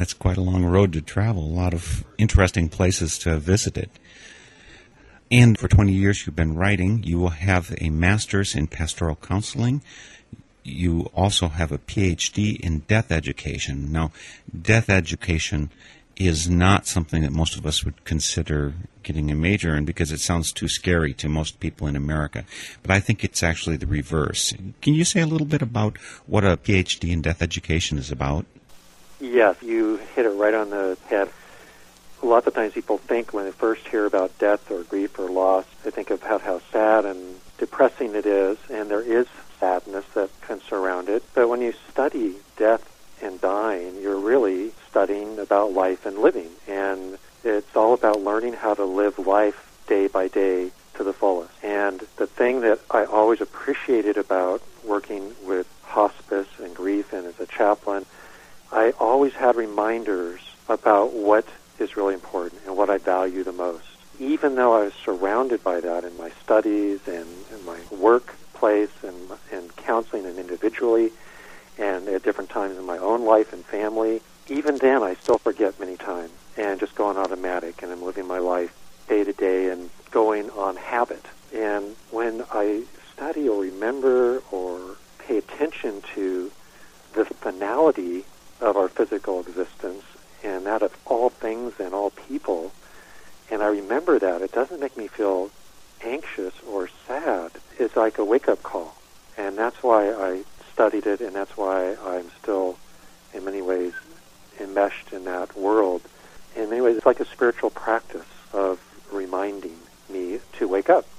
That's quite a long road to travel, a lot of interesting places to visit it. And for 20 years you've been writing. You will have a master's in pastoral counseling. You also have a PhD in death education. Now, death education is not something that most of us would consider getting a major in because it sounds too scary to most people in America. But I think it's actually the reverse. Can you say a little bit about what a PhD in death education is about? Yes, you hit it right on the head. Lots of times people think when they first hear about death or grief or loss, they think about how sad and depressing it is, and there is sadness that can surround it. But when you study death and dying, you're really studying about life and living. And it's all about learning how to live life day by day to the fullest. And the thing that I always appreciated about working with hospice and grief and as a chaplain, I always had reminders about what is really important and what I value the most. Even though I was surrounded by that in my studies and in my workplace and counseling and individually and at different times in my own life and family, even then I still forget many times and just go on automatic, and I'm living my life day to day and going on habit. And when I study or remember or pay attention to the finality of our physical existence and that of all things and all people, and I remember that, it doesn't make me feel anxious or sad. It's like a wake-up call. And that's why I studied it, and that's why I'm still, in many ways, enmeshed in that world. In many ways, it's like a spiritual practice of reminding me to wake up.